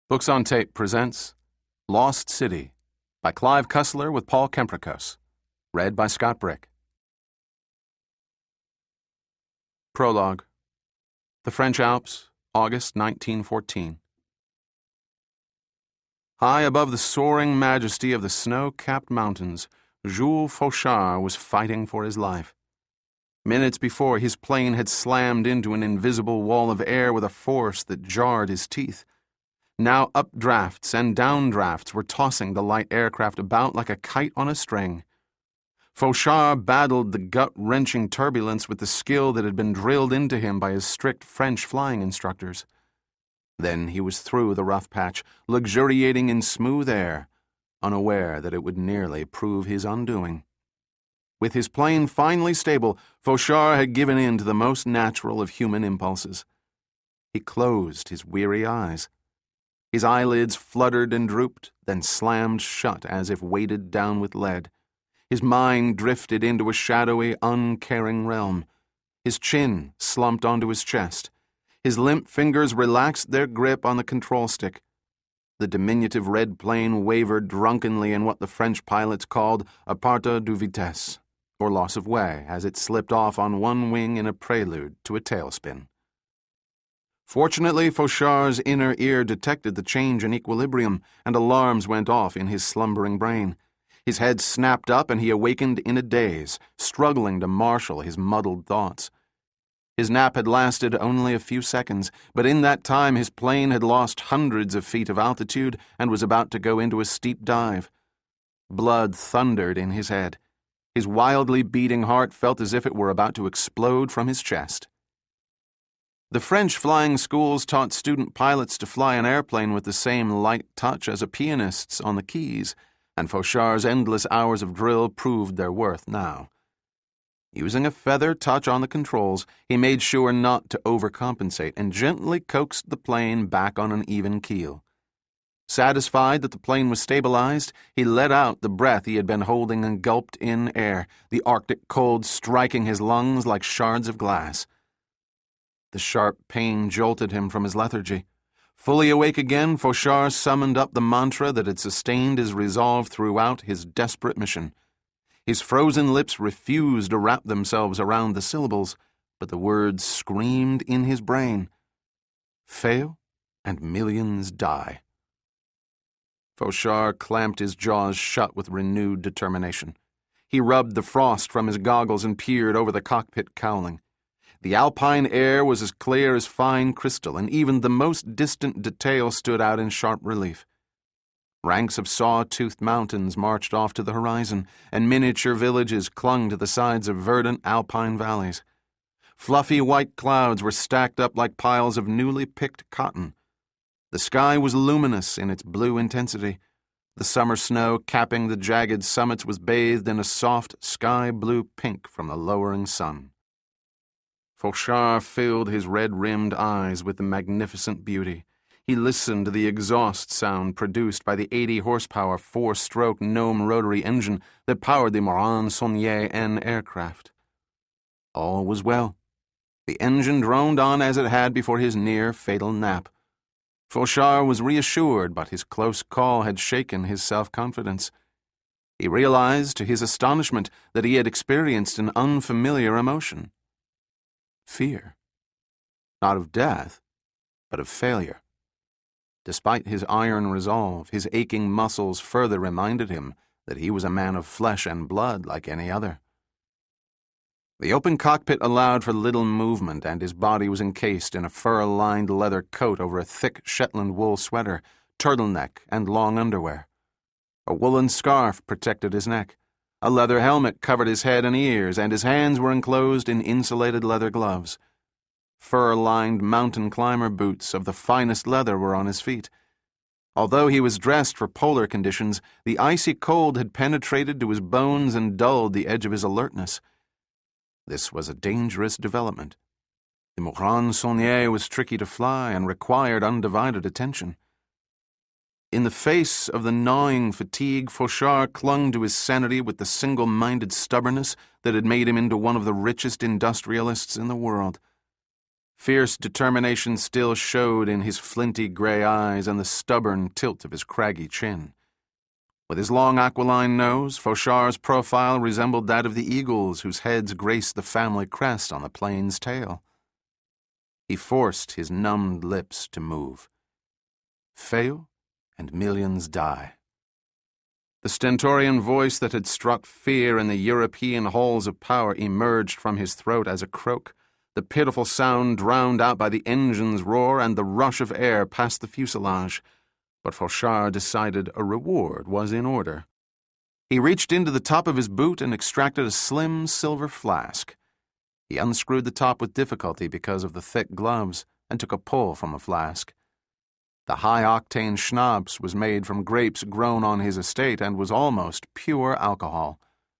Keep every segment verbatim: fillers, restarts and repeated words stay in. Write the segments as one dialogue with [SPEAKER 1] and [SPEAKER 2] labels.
[SPEAKER 1] Books on Tape presents Lost City by Clive Cussler with Paul Kemprikos. Read by Scott Brick. Prologue. The French Alps, August nineteen fourteen. High above the soaring majesty of the snow-capped mountains, Jules Fauchard was fighting for his life. Minutes before, his plane had slammed into an invisible wall of air with a force that jarred his teeth. Now updrafts and downdrafts were tossing the light aircraft about like a kite on a string. Fauchard battled the gut-wrenching turbulence with the skill that had been drilled into him by his strict French flying instructors. Then he was through the rough patch, luxuriating in smooth air, unaware that it would nearly prove his undoing. With his plane finally stable, Fauchard had given in to the most natural of human impulses. He closed his weary eyes. His eyelids fluttered and drooped, then slammed shut as if weighted down with lead. His mind drifted into a shadowy, uncaring realm. His chin slumped onto his chest. His limp fingers relaxed their grip on the control stick. The diminutive red plane wavered drunkenly in what the French pilots called a perte de vitesse, or loss of way, as it slipped off on one wing in a prelude to a tailspin. Fortunately, Fauchard's inner ear detected the change in equilibrium, and alarms went off in his slumbering brain. His head snapped up, and he awakened in a daze, struggling to marshal his muddled thoughts. His nap had lasted only a few seconds, but in that time his plane had lost hundreds of feet of altitude and was about to go into a steep dive. Blood thundered in his head. His wildly beating heart felt as if it were about to explode from his chest. The French flying schools taught student pilots to fly an airplane with the same light touch as a pianist's on the keys, and Fauchard's endless hours of drill proved their worth now. Using a feather touch on the controls, he made sure not to overcompensate and gently coaxed the plane back on an even keel. Satisfied that the plane was stabilized, he let out the breath he had been holding and gulped in air, the Arctic cold striking his lungs like shards of glass. The sharp pain jolted him from his lethargy. Fully awake again, Fauchard summoned up the mantra that had sustained his resolve throughout his desperate mission. His frozen lips refused to wrap themselves around the syllables, but the words screamed in his brain. Fail, and millions die. Fauchard clamped his jaws shut with renewed determination. He rubbed the frost from his goggles and peered over the cockpit cowling. The alpine air was as clear as fine crystal, and even the most distant detail stood out in sharp relief. Ranks of saw-toothed mountains marched off to the horizon, and miniature villages clung to the sides of verdant alpine valleys. Fluffy white clouds were stacked up like piles of newly picked cotton. The sky was luminous in its blue intensity. The summer snow capping the jagged summits was bathed in a soft sky-blue pink from the lowering sun. Fauchard filled his red-rimmed eyes with the magnificent beauty. He listened to the exhaust sound produced by the eighty horsepower four-stroke Gnome rotary engine that powered the Morane-Saulnier N aircraft. All was well. The engine droned on as it had before his near-fatal nap. Fauchard was reassured, but his close call had shaken his self-confidence. He realized, to his astonishment, that he had experienced an unfamiliar emotion. Fear. Not of death, but of failure. Despite his iron resolve, his aching muscles further reminded him that he was a man of flesh and blood like any other. The open cockpit allowed for little movement, and his body was encased in a fur-lined leather coat over a thick Shetland wool sweater, turtleneck, and long underwear. A woolen scarf protected his neck. A leather helmet covered his head and ears, and his hands were enclosed in insulated leather gloves. Fur-lined mountain climber boots of the finest leather were on his feet. Although he was dressed for polar conditions, the icy cold had penetrated to his bones and dulled the edge of his alertness. This was a dangerous development. The Morane-Saulnier was tricky to fly and required undivided attention. In the face of the gnawing fatigue, Fauchard clung to his sanity with the single-minded stubbornness that had made him into one of the richest industrialists in the world. Fierce determination still showed in his flinty gray eyes and the stubborn tilt of his craggy chin. With his long aquiline nose, Fauchard's profile resembled that of the eagles whose heads graced the family crest on the plane's tail. He forced his numbed lips to move. Fail, and millions die. The stentorian voice that had struck fear in the European halls of power emerged from his throat as a croak, the pitiful sound drowned out by the engine's roar and the rush of air past the fuselage. But Fauchard decided a reward was in order. He reached into the top of his boot and extracted a slim silver flask. He unscrewed the top with difficulty because of the thick gloves and took a pull from the flask. The high-octane schnapps was made from grapes grown on his estate and was almost pure alcohol.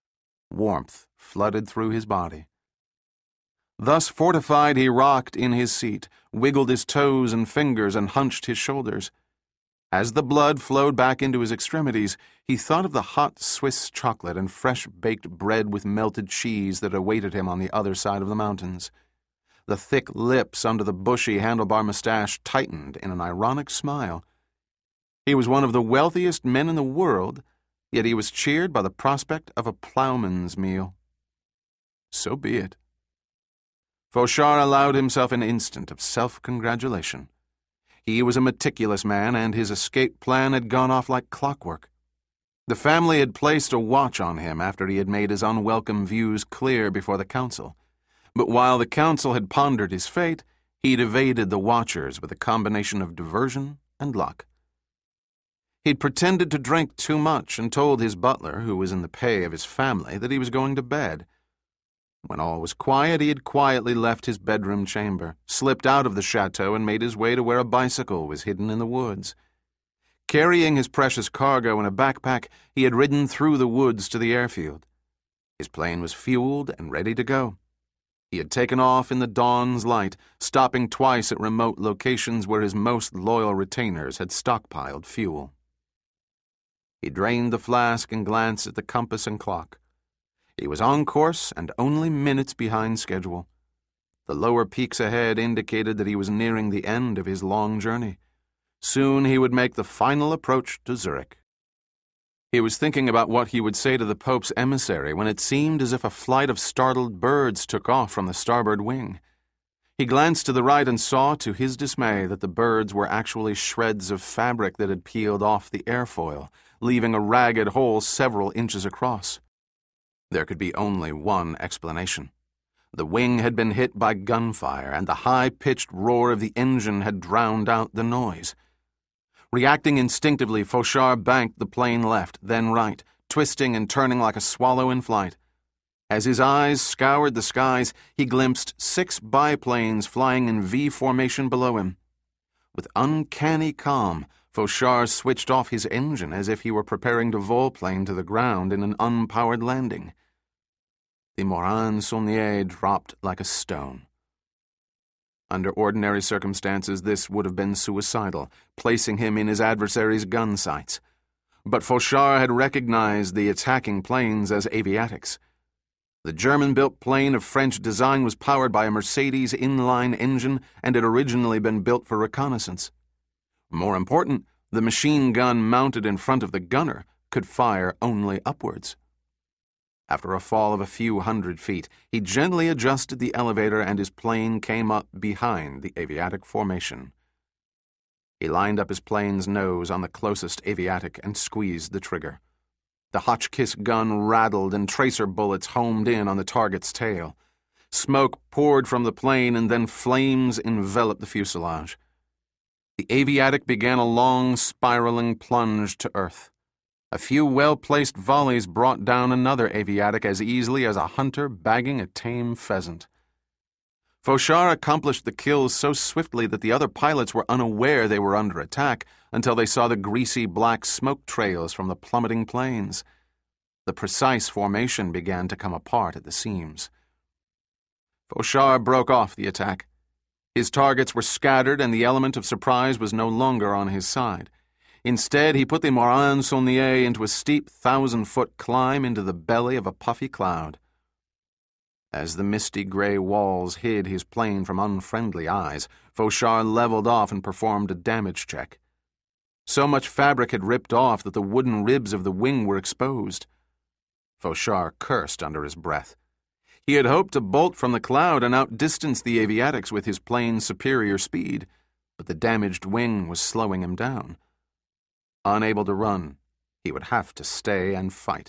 [SPEAKER 1] Warmth flooded through his body. Thus fortified, he rocked in his seat, wiggled his toes and fingers, and hunched his shoulders. As the blood flowed back into his extremities, he thought of the hot Swiss chocolate and fresh-baked bread with melted cheese that awaited him on the other side of the mountains. The thick lips under the bushy handlebar mustache tightened in an ironic smile. He was one of the wealthiest men in the world, yet he was cheered by the prospect of a plowman's meal. So be it. Fauchard allowed himself an instant of self-congratulation. He was a meticulous man, and his escape plan had gone off like clockwork. The family had placed a watch on him after he had made his unwelcome views clear before the council. But while the council had pondered his fate, he'd evaded the watchers with a combination of diversion and luck. He'd pretended to drink too much and told his butler, who was in the pay of his family, that he was going to bed. When all was quiet, he had quietly left his bedroom chamber, slipped out of the chateau, and made his way to where a bicycle was hidden in the woods. Carrying his precious cargo in a backpack, he had ridden through the woods to the airfield. His plane was fueled and ready to go. He had taken off in the dawn's light, stopping twice at remote locations where his most loyal retainers had stockpiled fuel. He drained the flask and glanced at the compass and clock. He was on course and only minutes behind schedule. The lower peaks ahead indicated that he was nearing the end of his long journey. Soon he would make the final approach to Zurich. He was thinking about what he would say to the Pope's emissary when it seemed as if a flight of startled birds took off from the starboard wing. He glanced to the right and saw, to his dismay, that the birds were actually shreds of fabric that had peeled off the airfoil, leaving a ragged hole several inches across. There could be only one explanation. The wing had been hit by gunfire, and the high-pitched roar of the engine had drowned out the noise. Reacting instinctively, Fauchard banked the plane left, then right, twisting and turning like a swallow in flight. As his eyes scoured the skies, he glimpsed six biplanes flying in V formation below him. With uncanny calm, Fauchard switched off his engine as if he were preparing to volplane to the ground in an unpowered landing. The Morane-Saulnier dropped like a stone. Under ordinary circumstances, this would have been suicidal, placing him in his adversary's gun sights. But Fauchard had recognized the attacking planes as aviatics. The German-built plane of French design was powered by a Mercedes inline engine and had originally been built for reconnaissance. More important, the machine gun mounted in front of the gunner could fire only upwards. After a fall of a few hundred feet, he gently adjusted the elevator and his plane came up behind the aviatic formation. He lined up his plane's nose on the closest aviatic and squeezed the trigger. The Hotchkiss gun rattled and tracer bullets homed in on the target's tail. Smoke poured from the plane and then flames enveloped the fuselage. The aviatic began a long, spiraling plunge to earth. A few well-placed volleys brought down another aviatic as easily as a hunter bagging a tame pheasant. Fauchard accomplished the kills so swiftly that the other pilots were unaware they were under attack until they saw the greasy black smoke trails from the plummeting planes. The precise formation began to come apart at the seams. Fauchard broke off the attack. His targets were scattered and the element of surprise was no longer on his side. Instead, he put the Morane-Saulnier into a steep thousand-foot climb into the belly of a puffy cloud. As the misty gray walls hid his plane from unfriendly eyes, Fauchard leveled off and performed a damage check. So much fabric had ripped off that the wooden ribs of the wing were exposed. Fauchard cursed under his breath. He had hoped to bolt from the cloud and outdistance the aviatics with his plane's superior speed, but the damaged wing was slowing him down. Unable to run, he would have to stay and fight.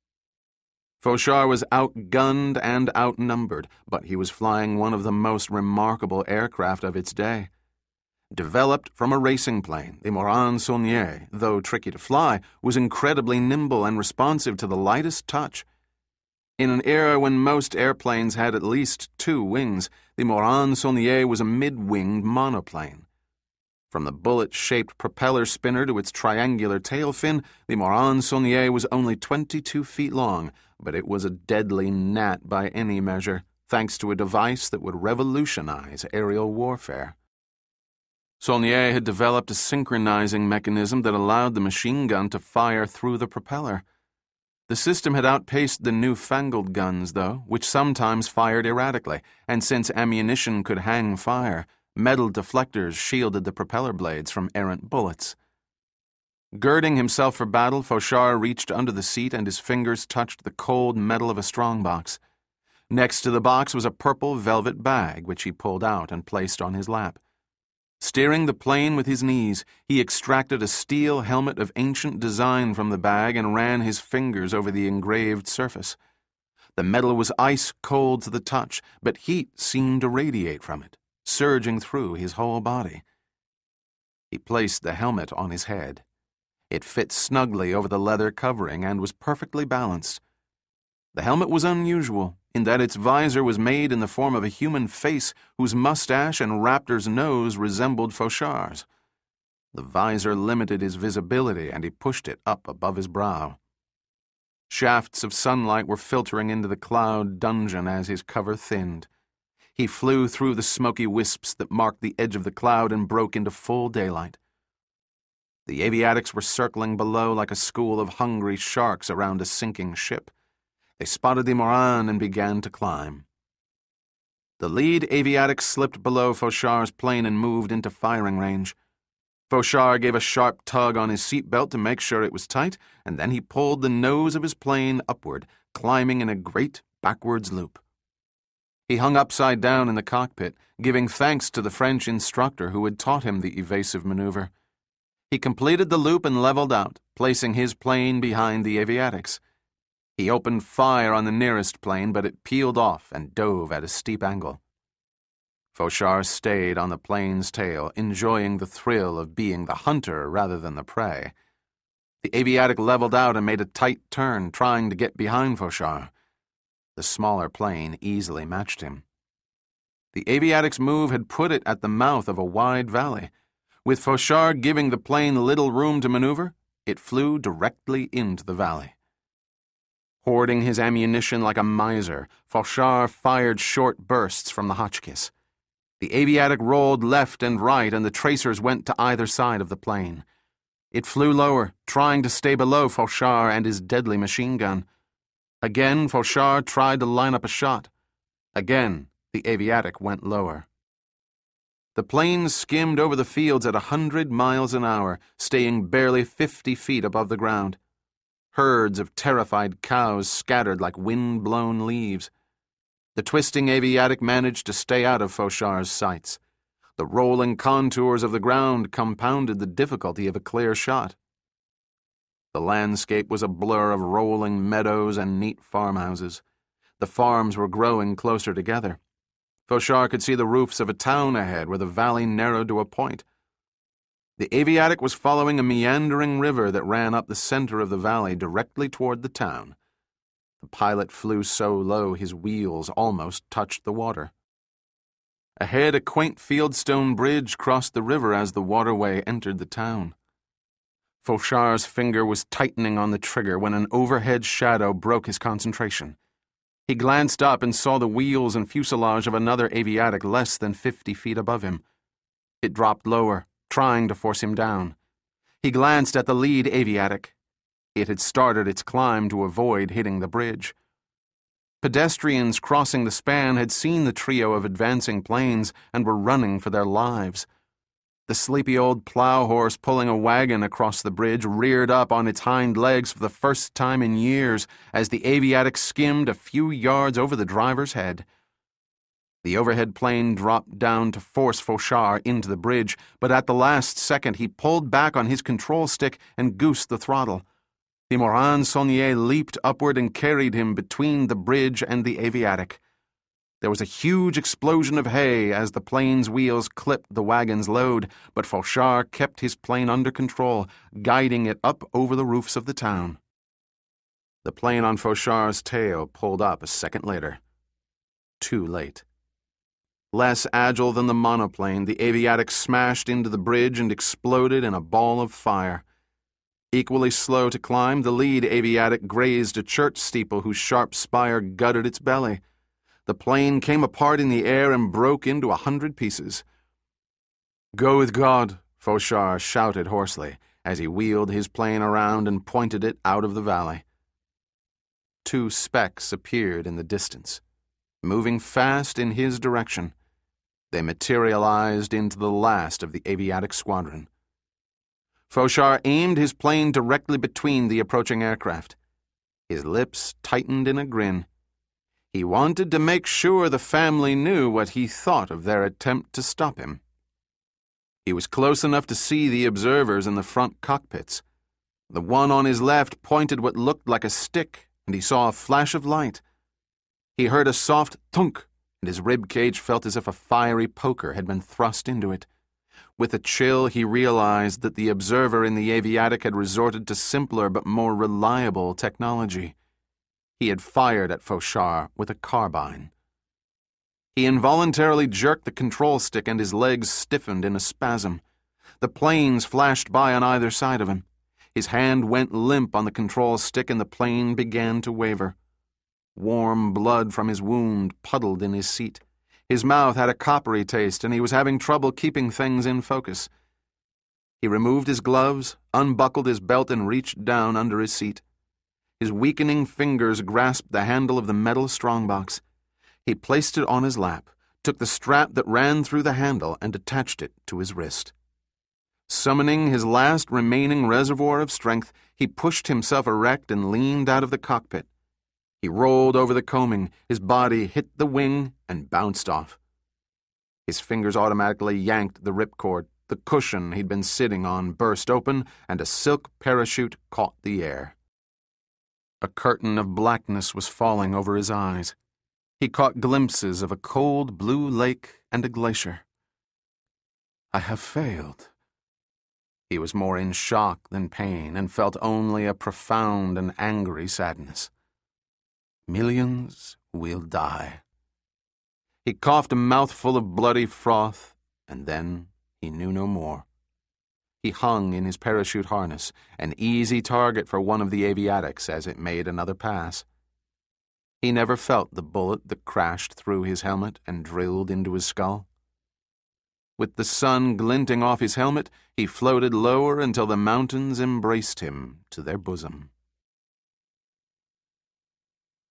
[SPEAKER 1] Fauchard was outgunned and outnumbered, but he was flying one of the most remarkable aircraft of its day. Developed from a racing plane, the Morane-Saulnier, though tricky to fly, was incredibly nimble and responsive to the lightest touch. In an era when most airplanes had at least two wings, the Morane-Saulnier was a mid-winged monoplane. From the bullet-shaped propeller spinner to its triangular tail fin, the Morane-Saulnier was only twenty-two feet long, but it was a deadly gnat by any measure, thanks to a device that would revolutionize aerial warfare. Saulnier had developed a synchronizing mechanism that allowed the machine gun to fire through the propeller. The system had outpaced the newfangled guns, though, which sometimes fired erratically, and since ammunition could hang fire, metal deflectors shielded the propeller blades from errant bullets. Girding himself for battle, Fauchard reached under the seat and his fingers touched the cold metal of a strongbox. Next to the box was a purple velvet bag, which he pulled out and placed on his lap. Steering the plane with his knees, he extracted a steel helmet of ancient design from the bag and ran his fingers over the engraved surface. The metal was ice-cold to the touch, but heat seemed to radiate from it, surging through his whole body. He placed the helmet on his head. It fit snugly over the leather covering and was perfectly balanced. The helmet was unusual in that its visor was made in the form of a human face whose mustache and raptor's nose resembled Fauchard's. The visor limited his visibility and he pushed it up above his brow. Shafts of sunlight were filtering into the cloud dungeon as his cover thinned. He flew through the smoky wisps that marked the edge of the cloud and broke into full daylight. The aviatics were circling below like a school of hungry sharks around a sinking ship. They spotted the Morane and began to climb. The lead aviatic slipped below Fauchard's plane and moved into firing range. Fauchard gave a sharp tug on his seatbelt to make sure it was tight, and then he pulled the nose of his plane upward, climbing in a great backwards loop. He hung upside down in the cockpit, giving thanks to the French instructor who had taught him the evasive maneuver. He completed the loop and leveled out, placing his plane behind the aviatics. He opened fire on the nearest plane, but it peeled off and dove at a steep angle. Fauchard stayed on the plane's tail, enjoying the thrill of being the hunter rather than the prey. The aviatic leveled out and made a tight turn, trying to get behind Fauchard. The smaller plane easily matched him. The aviatic's move had put it at the mouth of a wide valley. With Fauchard giving the plane little room to maneuver, it flew directly into the valley. Hoarding his ammunition like a miser, Fauchard fired short bursts from the Hotchkiss. The aviatic rolled left and right, and the tracers went to either side of the plane. It flew lower, trying to stay below Fauchard and his deadly machine gun. Again, Fauchard tried to line up a shot. Again, the aviatic went lower. The plane skimmed over the fields at a hundred miles an hour, staying barely fifty feet above the ground. Herds of terrified cows scattered like wind-blown leaves. The twisting aviatic managed to stay out of Fauchard's sights. The rolling contours of the ground compounded the difficulty of a clear shot. The landscape was a blur of rolling meadows and neat farmhouses. The farms were growing closer together. Fauchard could see the roofs of a town ahead where the valley narrowed to a point. The aviatic was following a meandering river that ran up the center of the valley directly toward the town. The pilot flew so low his wheels almost touched the water. Ahead, a quaint fieldstone bridge crossed the river as the waterway entered the town. Fauchard's finger was tightening on the trigger when an overhead shadow broke his concentration. He glanced up and saw the wheels and fuselage of another aviatic less than fifty feet above him. It dropped lower, trying to force him down. He glanced at the lead aviatic. It had started its climb to avoid hitting the bridge. Pedestrians crossing the span had seen the trio of advancing planes and were running for their lives. The sleepy old plow horse pulling a wagon across the bridge reared up on its hind legs for the first time in years as the aviatic skimmed a few yards over the driver's head. The overhead plane dropped down to force Fauchard into the bridge, but at the last second he pulled back on his control stick and goosed the throttle. The Morane-Saulnier leaped upward and carried him between the bridge and the aviatic. There was a huge explosion of hay as the plane's wheels clipped the wagon's load, but Fauchard kept his plane under control, guiding it up over the roofs of the town. The plane on Fauchard's tail pulled up a second later. Too late. Less agile than the monoplane, the aviatic smashed into the bridge and exploded in a ball of fire. Equally slow to climb, the lead aviatic grazed a church steeple whose sharp spire gutted its belly. The plane came apart in the air and broke into a hundred pieces. "Go with God," Fauchard shouted hoarsely as he wheeled his plane around and pointed it out of the valley. Two specks appeared in the distance, moving fast in his direction. They materialized into the last of the aviatic squadron. Fauchard aimed his plane directly between the approaching aircraft. His lips tightened in a grin. He wanted to make sure the family knew what he thought of their attempt to stop him. He was close enough to see the observers in the front cockpits. The one on his left pointed what looked like a stick, and he saw a flash of light. He heard a soft thunk, and his rib cage felt as if a fiery poker had been thrust into it. With a chill, he realized that the observer in the aviatic had resorted to simpler but more reliable technology. He had fired at Fauchard with a carbine. He involuntarily jerked the control stick and his legs stiffened in a spasm. The planes flashed by on either side of him. His hand went limp on the control stick and the plane began to waver. Warm blood from his wound puddled in his seat. His mouth had a coppery taste and he was having trouble keeping things in focus. He removed his gloves, unbuckled his belt, and reached down under his seat. His weakening fingers grasped the handle of the metal strongbox. He placed it on his lap, took the strap that ran through the handle, and attached it to his wrist. Summoning his last remaining reservoir of strength, he pushed himself erect and leaned out of the cockpit. He rolled over the coaming, his body hit the wing and bounced off. His fingers automatically yanked the ripcord. The cushion he'd been sitting on burst open, and a silk parachute caught the air. A curtain of blackness was falling over his eyes. He caught glimpses of a cold blue lake and a glacier. "I have failed." He was more in shock than pain and felt only a profound and angry sadness. Millions will die. He coughed a mouthful of bloody froth, and then he knew no more. He hung in his parachute harness, an easy target for one of the aviatics as it made another pass. He never felt the bullet that crashed through his helmet and drilled into his skull. With the sun glinting off his helmet, he floated lower until the mountains embraced him to their bosom.